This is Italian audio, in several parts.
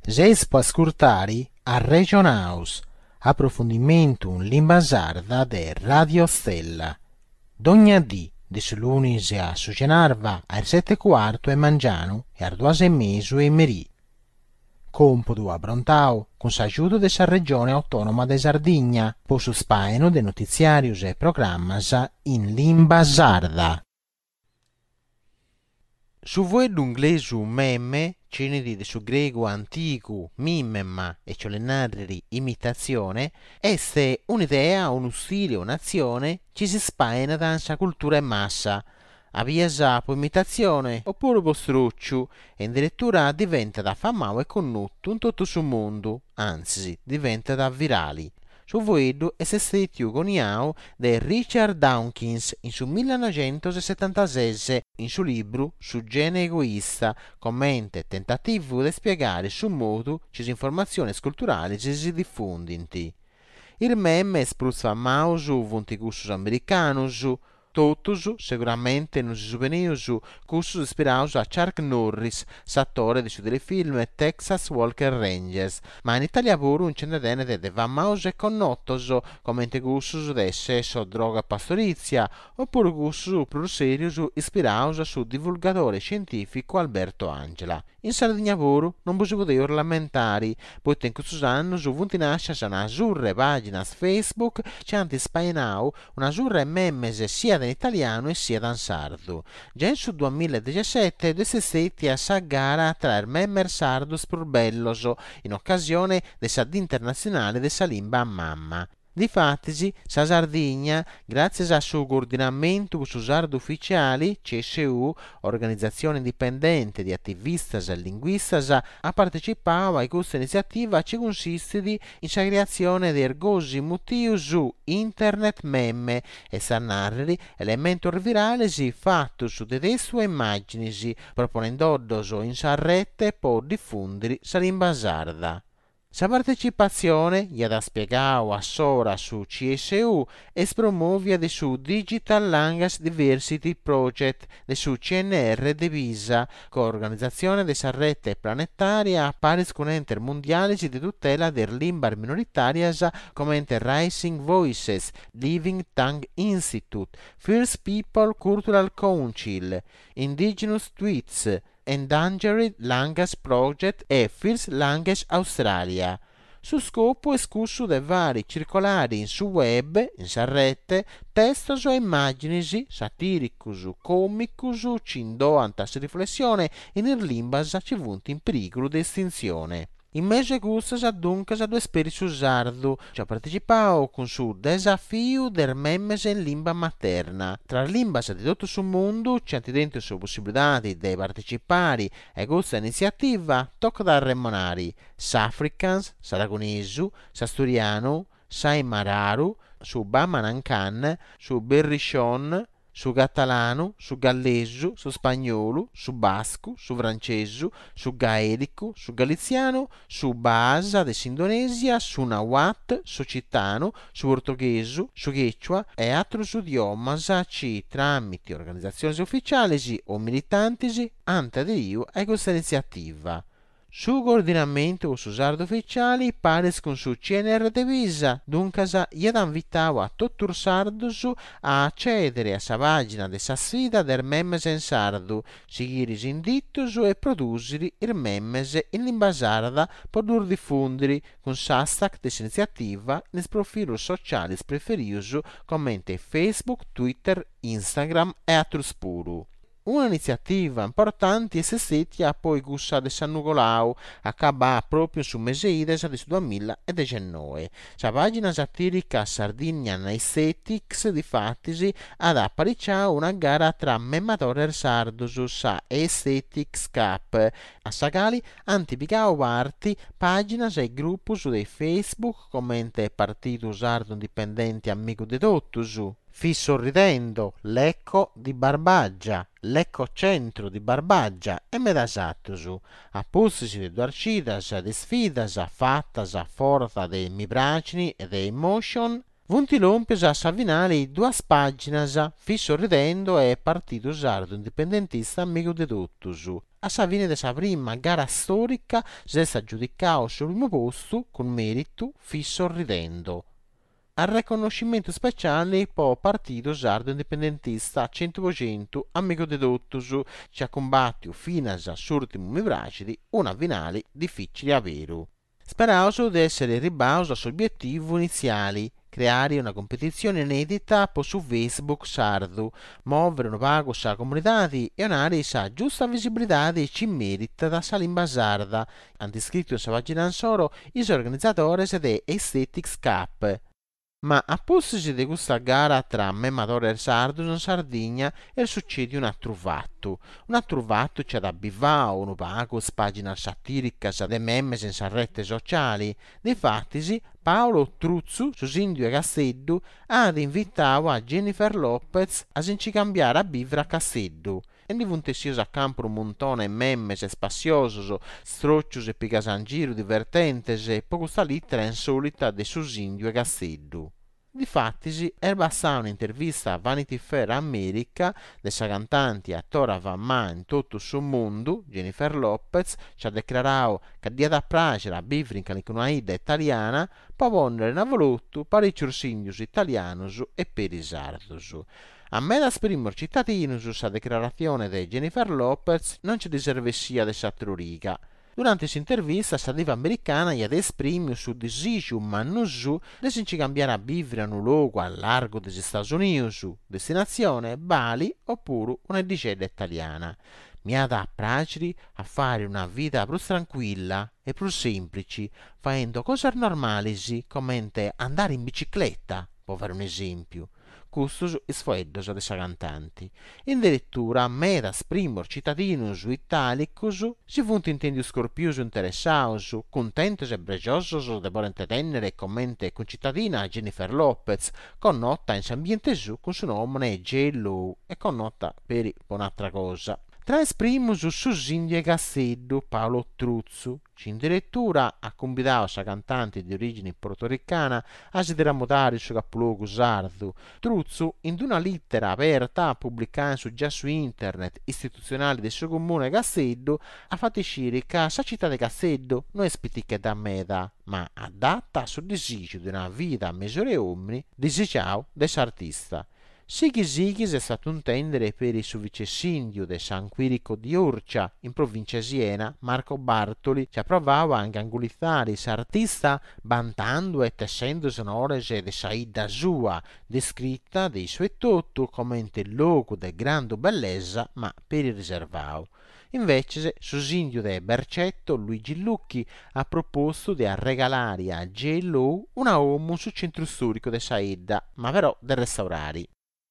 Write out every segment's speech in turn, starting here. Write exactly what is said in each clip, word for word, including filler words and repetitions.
Zes può ascoltare a Region House, approfondimento in lingua sarda de Radio Stella. Dogna di, de lunis a Sugenarva al sette e quarto e mangiano e arduase e mesu e merì. Compodo a Brontao, con s'aiuto de sa regione autonoma de Sardigna, po su spaeno de notiziarius e programmas in lingua sarda. Su voi l'unglesu memme, ceneri de su grego antico, mimema e ciolenarri imitazione, este un'idea, uno stile, un'azione ci si spaena da sa cultura e massa. Avviasa po imitazione oppure po strucciu e addirittura diventa da famao e connotto in tutto su mondo, anzi diventa da virali. Su voedo è stato coniato da Richard Dawkins in su millenovecentosettantasei in suo libro Su gene egoista, commenta e tentativo di spiegare su modo che informazioni culturali si diffondono. Il meme spruzza mausu vonticussus americanus, totus sicuramente non si souveniusu cussus ispiraus a Chuck Norris, s'attore di su telefilm Texas Walker Rangers, ma in Italia pure un centedene de vammaus e connottos, come cussus de sesso droga pastorizia, oppure cussus più serius ispiraus su divulgatore scientifico Alberto Angela. In Sardegna pure non si poteva lamentare, poiché in questi anni su vunti nasce una azzurra pagina su Facebook che hanno spainau una azzurra memes sia in italiano e sia in sardo. Già in su duemiladiciassette due stati a sa gara tra il memmer sardus pur belloso in occasione del Sad internazionale de sa limba a mamma. Difatti, sa Sardigna, grazie al suo coordinamento su sardo ufficiali, C S U, organizzazione indipendente di attivisti e linguisti, ha partecipato a questa iniziativa che consiste in la creazione di ergosi motivi su internet memme e sanarri elementi virali fatti su di sue immagini, proponendo in sa rete per diffondere la lingua sarda. Sa partecipazione, gli ha spiegato a Sora su C S U, e promuovia di su Digital Language Diversity Project di su C N R di Pisa, coorganizzazione della rete planetaria a Paris con enter mondiali di tutela der limbar minoritarias come enter Rising Voices, Living Tongue Institute, First People Cultural Council, Indigenous Tweets, Endangered Language Project e First Language Australia. Su scopo escusso dei vari circolari in su web, in sa rete, testos o immagini satiricus, comicus, cindoantas riflessione in limbas ci vunti in pericolo di estinzione. In mezzo a gustas adunque a due spiriti sardo, ci ha partecipato con su desafio der memes in lingua materna. Tra limbas di tutto il mondo c'è dentro su possibilità di partecipare a questa iniziativa tocca da remonari Safricans, Saragonesu, Sasturiano, Saimararu, su Bamanancan, su Berrichon, su catalano, su gallesu, su spagnolo, su basco, su francese, su gaelico, su galiziano, su basa dell'Indonesia, su nawat, su citano, su portoghese, su quechua e altri idiomas ci tramite organizzazioni ufficiali o militanti hanno aderito a questa iniziativa. Su coordinamento su sardo ufficiali pares con su C N R de Visa, dunque gli ha invitato a tutti i sardos a accedere a sa pagina de sa sfida del memes in sardo, seguire i indittos e produrre il memes in lingua sarda per dur diffondere con hashtag dell'iniziativa nei profili sociali preferiti come Facebook, Twitter, Instagram e altri pure. Un'iniziativa importante è stata poi quella di San Nicolao, accabà proprio su Meseides del duemiladiciannove. La pagina satirica Sardinian Aesthetics di Fattisi ha apparecchiato una gara tra mematori sardos sa Aesthetics Cup, a sagali antipicao parti pagina e gruppi su Facebook come Partito Sardo Indipendente Amico di Tottus, Fi sorridendo, Lecco di Barbaggia, Lecco Centro di Barbaggia e Medasattusu, a posti di Duarcidas, di sfidas, fattas, forza dei mibracini e dei motion, Vunti l'ompios a Savinali due pagine, fi sorridendo e partito sardo indipendentista amico di tuttus. A Savini de sa prima gara storica si è giudicato sul primo posto con merito fi sorridendo. Al riconoscimento speciale po partito sardo indipendentista cento per cento amico di tuttus ci ha combattuto fino a s'ultimo mi bracidi una finale difficile a vero. Speravo di essere ribasso all'obiettivo iniziale, creare una competizione inedita su Facebook sardo, muovere un pago sa comunità e un'area sa giusta visibilità di ci merita da salimba sarda, hanno descritto in sa pagina solo i organizzatori de Aesthetics Cup. Ma a posto di questa gara tra mematore sardo in Sardegna è succede un altro fatto. Un altro fatto c'è da bivao, un pago, pagine satiriche de meme senza rete sociali. Difatti, Paolo Truzzu, su Sindio e Casseddu, ha invitato a Jennifer Lopez a si cambiare a vivere a Casseddu. E diventessi a campo un montone memes e spassiosos, stroccius e pigasangiro divertentes e poco sta lettera insolita de Susindio e Gasseddu. Difattisi, è bastata un'intervista a Vanity Fair America de sa cantante e attora famà in tutto il mondo, Jennifer Lopez, ci ha dichiarato che dia da piacere a vivere in una ida italiana, può ponere una voluto per i cursindius italianos e per i sardos. A me da esprimere cittadino su questa dichiarazione di Jennifer Lopez non ci riserva sia di satrurica. Durante questa intervista, la diva americana gli ha espresso su desiderio ma non su di si cambiare a vivere in un luogo a largo degli Stati Uniti, destinazione Bali oppure una dicella italiana. Mi ha da piacere a fare una vita più tranquilla e più semplice, facendo cose normali come andare in bicicletta, per fare un esempio. Custos e sfoeddos de sa cantanti. In addirittura, a me da esprimere cittadinus italicus, si funt intendius scorpius interessaus, contentos e brejosos de poter intendere commente concittadina Jennifer Lopez, connota in s'ambiente su con suo nome J Lo e connota per un'altra cosa. Tra esprimus su Sindio e Gasseddu, Paolo Truzzu, ci addirittura ha convidato sa cantante di origine portoricana a si deramodare il suo capoluogo sardo. Truzzu, in una lettera aperta pubblicata su già su internet istituzionale del suo comune Gasseddu, ha fatto uscire che sa città di Gasseddu non è spiticca da meda, ma adatta sul desiderio di una vita a misure uomini, desiderio dell'artista. Sighi Sighis è stato intendere per il suo vice sindaco di San Quirico di Urcia, in provincia di Siena, Marco Bartoli, ci approvava anche angulizzare l'artista bantando e tessendo sonore di Saida sua, descritta dei suoi tutto come il luogo di grande bellezza, ma per il riservato. Invece, su sindio di Bercetto, Luigi Lucchi ha proposto di regalare a J Lo una home sul centro storico di Saida, ma però da restaurare.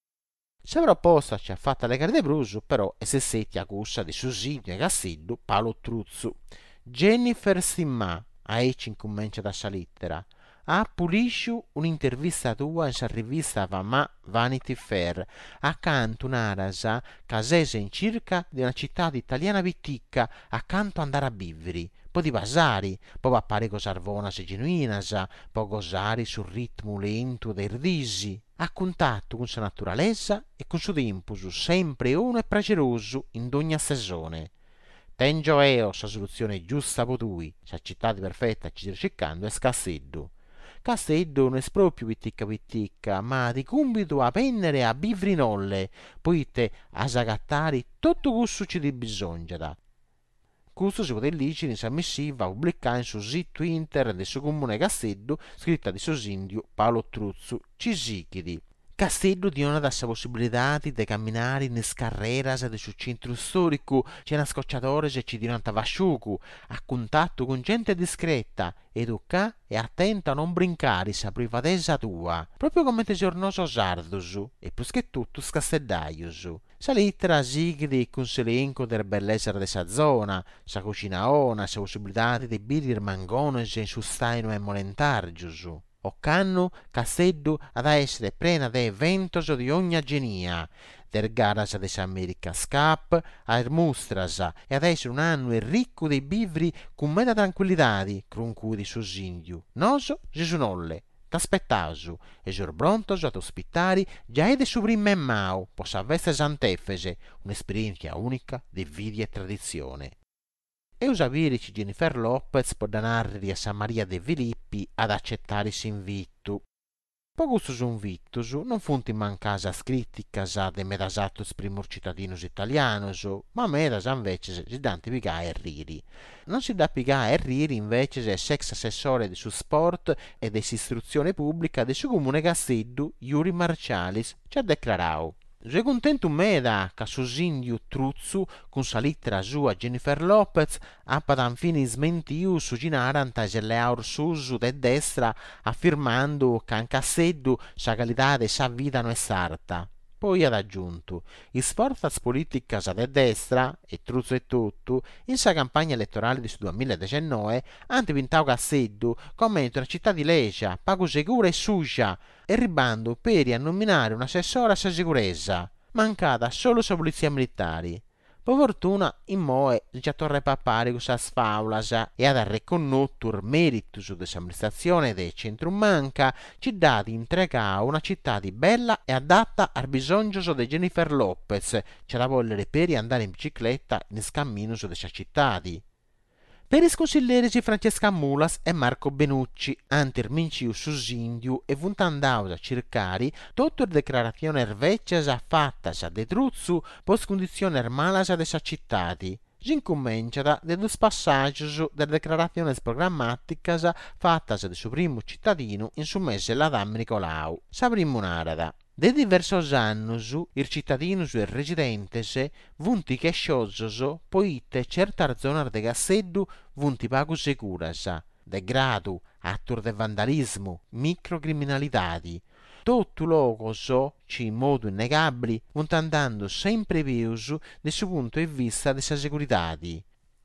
Se proposta ci ha fatta le gare di Bruso, però è se setti a cussa di Susinio e Gassiddu, Paolo Truzzu. Jennifer Simma, a eci incomincia da sa lettera, ha pulisciu un'intervista tua in sa rivista Vamà Vanity Fair, accanto un'arasa casese in circa di una città italiana viticca, accanto andare a vivere. Poi di basari, poi appare cos'arvonas e genuinas, poi gosari sul ritmo lento dei ridisi, a contatto con sua naturalezza e con suo tempus sempre uno e praceroso in ogni stagione. Tengio eo sa soluzione giusta per tui, sa città perfetta ci sta cercando è Casseddu. Casseddu non è proprio viticca viticca, ma di compito a pennere a bivrinolle, poiché a sagattare tutto questo ci di bisogna da. Questo si può leggere in sa missiva pubblicata sul sito internet del suo comune Casseddu, scritta di suo sindio Paolo Truzzu, Cisichidi. Casseddu di una dessa possibilità di camminare in carreras del suo centro storico, c'è una scocciatore e ci diventa vasciucu, a contatto con gente discreta, educa e attenta a non brincare sa privatezza tua, proprio come te giornoso sardos, e più che tutto scasteddaius. Sa lettera sigli con l'elenco della bellezza di sa zona, sa cucinaona, sa possibilità di birrir mangones in su staino e molentargius. Occanno, Casseddu ad essere plena di eventos di ogni genia, der garas de America's Cup, a mostras, e ad essere un anno ricco di bivri con meta tranquillità, con cui di suo sindio, noso, gesunolle. t'aspettausu, e sur prontos ad ospitare già è de su prima mau, possa avesse Sant'Efese, un'esperienza unica di vita e tradizione. E usavirici Jennifer Lopez può danarri a San Maria de Filippi ad accettare s'invito. Pogustus invittus non funt in mancasa criticas de medasatus primur cittadinus italianus, ma medas invece si dante pigà e riri. Non si dà pigà e riri invece se sex assessore di su sport e de istruzione pubblica de su comune Cassiddu, Iuri Marcialis, ci ha declarau. Sono contento meda che su Sindiu Truzzu, con sa lettera sua Jennifer Lopez, appa infine smentiu su ginaranta le aursusu de destra, affermando che in Casseddu sa qualità de sa vita non è sarta. Poi ha aggiunto, i sforzas politicas de destra, e Truzzo e tutto, in sa campagna elettorale di su duemiladiciannove, hanno vintato Casseddu come una città di Lecia, pago sicura e suja, e ribando per a nominare un assessore a sa sicurezza, mancata solo sa polizia militari. Per fortuna, in Moe già torre papari con sa sfaulas e ad riconosciuto meritus de amministrazione del centro manca, ci dati intregà una città di bella e adatta al bisogno di Jennifer Lopez, c'è da voler per andare in bicicletta in scamminus de sa città. Per i consiglieri Francesca Mulas e Marco Benucci, antir minciu su Sindiu e vuntandau a cercare tutte le declarazioni erveccias fatte de Truzzu post condizione malas de sa cittadi. Gincominciata de dos passagios delle declarazioni programmaticas fatte de su primo cittadino in su mese l'Adam Nicolau. Saprimo un'arada. De diversos annos, ir cittadinus e residentes vunti chesciosos poite certa zona de Casseddu vunti pagu securas, degradu, attur de vandalismo, microcriminalitadi. Tutto logos, ci in modo innegabili, vunt andando sempre pius de su punto di vista de sa seguridadi.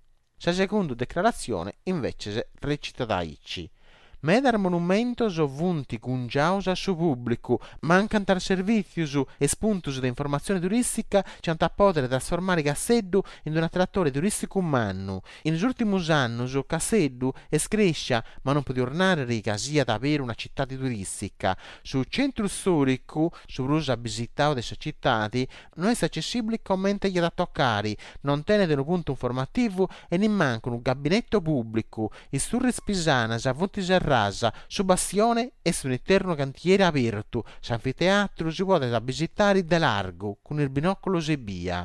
Sa seconda declarazione invece recita da Icci. Medar monumentos ovunti cungiaus su pubblicu, mancan tar servizius e spuntus de informazione turistica ciant a potere trasformare Casseddu in un attrattore turistico umano. In gli ultimi anni Casseddu es crescia, ma non può tornare rica sia da avere una città turistica. Sul centro storico, su rusa visitato de sa cittadi, non è accessibile commente gli da toccare, non tiene un punto informativo e ne manca un gabinetto pubblico. I sturris pisanas avunti rasa, su bastione e su un eterno cantiere aperto, s'anfiteatro si può da visitare da largo, con il binocolo se via.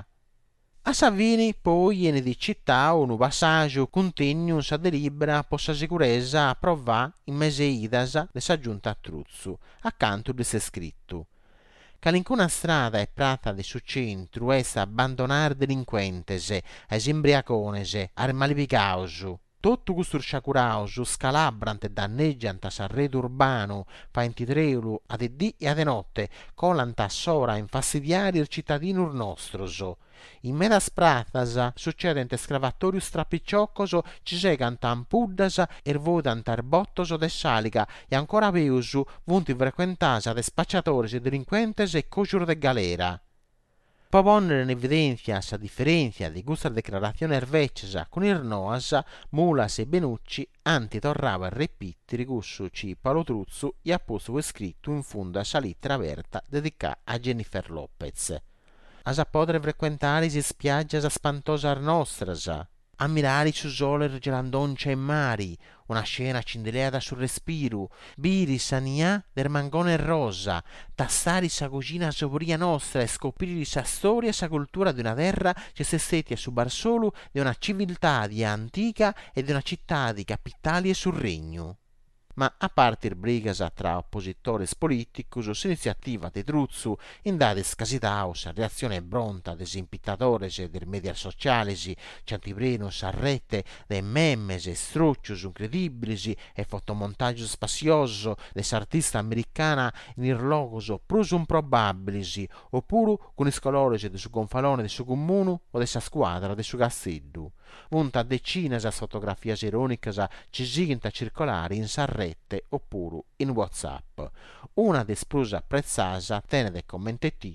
A Savini poi viene di città un passaggio continuo sa delibera possa sicurezza approvà in mese idas de sa giunta a Truzzu, accanto di se scritto. Calincuna strada e prata de su centro es abbandonare delinquentese, es imbriaconese, ar malipicausu. Tutto questo sciacurausu scalabrante e danneggiante sa rete urbano, fa intitreulu ad dì e ad notte, colanta sora infastidiare il cittadino nostroso. In medas pratas succedente scravatorius trapiccioccos ci segant ampuddas e vodant arbottos de salica e ancora peusu vunti frequentasa de spacciatori e delinquentes e cojur de galera. Per ponere in evidenza la differenza di questa declarazione ervecesa con il Noas, Mulas e Benucci anti torrava a ripetere questo ci Paolo Truzzu e ha posto scritto in fondo a lettera aperta dedicata a Jennifer Lopez. Asa poter frequentare le spiagge spantose nostre, ammirare su sole gelandonce e mari, una scena cindeleata sul respiro, biri sania del mangone rosa, tassare sa cucina soporia nostra e scoprire sa storia e sa cultura di una terra che si setia su barsolo di una civiltà di antica e di una città di capitali e sul regno. Ma a parte il brigas tra oppositori politicus, s'iniziativa de Truzzu in dade scasitaus, reazione pronta des impitadores e del media sociales, ciantiprenus a rete de memes e struccius incredibilis e fotomontaggio spazioso des artista americana in ir logos prus improbabilis, oppure con is colores de su gonfalone de su comunu o de sa squadra de su Cassiddu. Unta decinas as fotografias ironicas ci sigint a circolare in sa rete oppure in WhatsApp. Una desprusa prezzasa tene de commenti titolo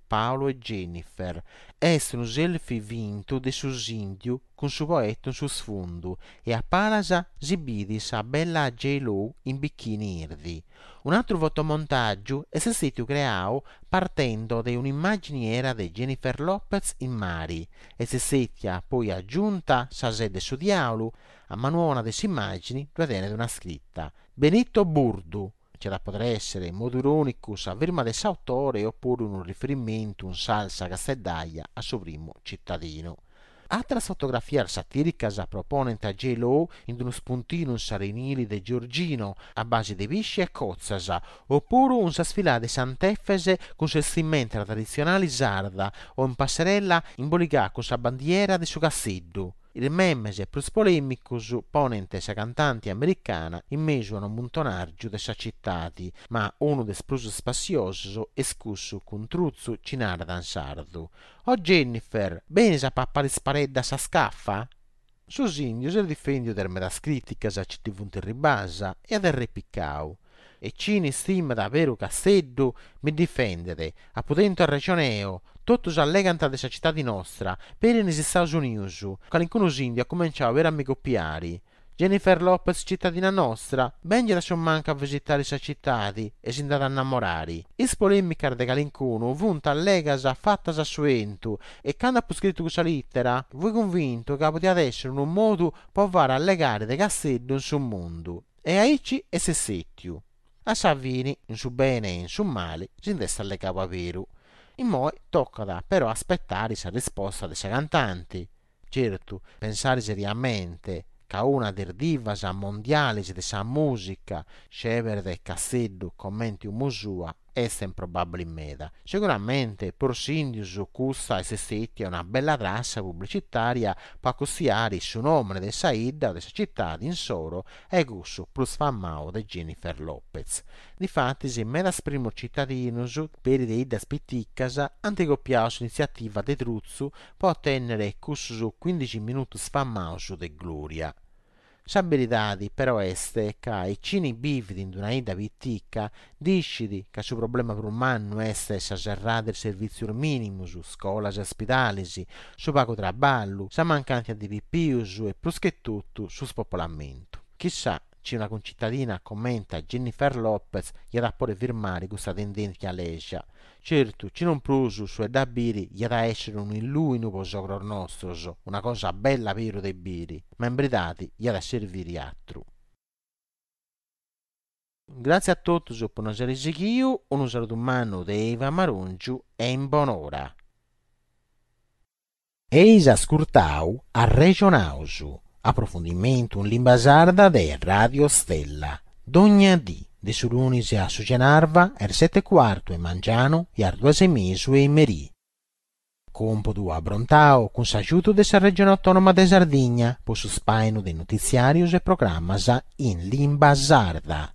Paolo e Jennifer. Est un selfie vinto de sus indiu con su poetto su sfondo e a palasa si bidis a bella J-Lo in bikini irdi. Un altro fotomontaggio è stato creato partendo da un'immaginiera di Jennifer Lopez in mari e si setia poi aggiunta sa sede su diavolo a manuona delle immagini dove viene una scritta Benito Burdu. C'è da poter essere in modo ironico a firma dell'autore oppure un riferimento, un salsa casteddaglia a suo primo cittadino. Altre fotografie satiriche proponenti a J-Lo in uno spuntino sarenili di Giorgino a base di visci e cozzas, oppure un sfilata di Sant'Efese con il vestimenta tradizionale sarda o in passerella imbolicata con la bandiera di suo cassiddu. Il memes più polemico ponente sa cantanti americana in mezzo a un montonaggio di cittati, ma uno dei più spaziosi è scusso con truzzo cinara dansardo. O Jennifer, bene sa pappa sparedda sa scaffa? Sus indios il difendio del medas criticas a citti punti ribasa e ad repiccau. E cini stima da vero casseddu mi difendete, a potente ragioneo, totus allegant de sa città di nostra, per negli Stati Uniti, calincunos indi ha cominciato a avere amico piari. Jennifer Lopez, cittadina nostra, ben gliela son manca a visitare sa cittadi e si andata a innamorare. Is polemica de calincuno vunta allegas fattas a suentu e quando ha scritto questa lettera, voi convinto che poteva essere un modo per fare allegare de casseddu in su mondo. E aici e se settiu. A Savini, in su bene e in su male, si indesta alle capo vero. In moi tocca da però aspettare la risposta dei cantanti. Certo, pensare seriamente che una der divas mondiali di sa musica, scevere del casseddu commenti un musua, è improbabile in meda. Sicuramente Porsindius custa e se setti è una bella trassa pubblicitaria per costiare su nome del Saida o della città in Soro e gusto plus famao di Jennifer Lopez. Difatti, se medas primo cittadinus per i dei das piticas anticoppiao su iniziativa de Truzzu può ottenere cussus quindici minuti famaus de gloria. S'abilitadi però este ca i cini bividi in una ida vitica discidi ca su problema per un mannu este sa serrare il servizio minimus, scolas e ospitalisi, su pago traballu, sa mancanza di vipius e plus che tutto su spopolamento. Chissà, c'è una concittadina commenta Jennifer Lopez gli da pure firmare questa tendenza leggia. Certo, c'è non prusu su e da biri gli da essere un illuino po sopra nostro, una cosa bella vero dei biri, ma in verità gli da servire altro. Grazie a tutti per non essere sicuro, un saluto umano di Eva Marungiu e in buon'ora. Eis ascoltau a Regionausu, approfondimento in lingua sarda de Radio Stella, d'ogni dì. De Surunisi a Sugenarva, er sette quarto e mangiano, e ar due semisu e merì. Compodu a Brontao, con s'aiuto della regione autonoma de Sardegna, po su spaino dei notiziarius e programmas in lingua sarda.